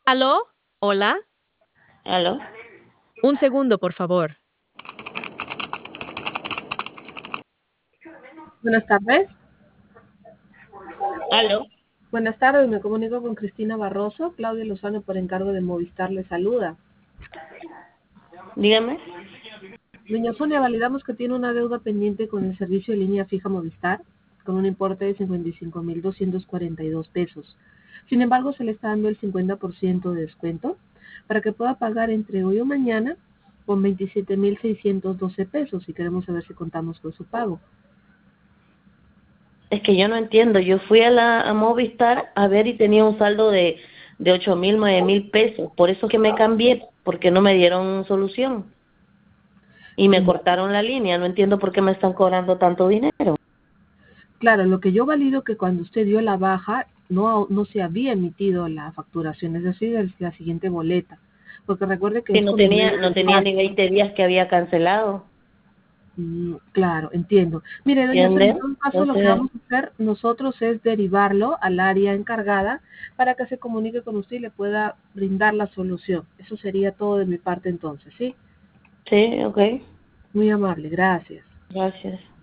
¿Aló? ¿Hola? ¿Aló? Un segundo, por favor. Buenas tardes. ¿Aló? Buenas tardes, me comunico con Cristina Barroso. Claudia Lozano, por encargo de Movistar, le saluda. Dígame. Doña Sonia, validamos que tiene una deuda pendiente con el servicio de línea fija Movistar, con un importe de 55.242 pesos. Sin embargo, se le está dando el 50% de descuento para que pueda pagar entre hoy o mañana con 27.612 pesos, y queremos saber si contamos con su pago. Es que yo no entiendo. Yo fui a Movistar a ver y tenía un saldo de 8.000, 9.000 pesos. Por eso que me cambié, porque no me dieron solución. Y me cortaron la línea. No entiendo por qué me están cobrando tanto dinero. Claro, lo que yo valido que cuando usted dio la baja no se había emitido la facturación, es decir, la siguiente boleta, porque recuerde que Si es no con el tenía, medio no del tenía caso. ni 20 días que había cancelado. Claro, entiendo. Mire, doña Sonia, en ¿Entiendes? todo caso lo que Entonces, vamos a hacer nosotros es derivarlo al área encargada para que se comunique con usted y le pueda brindar la solución. Eso sería todo de mi parte entonces, ¿sí? sí, ok. Muy amable, gracias. Gracias.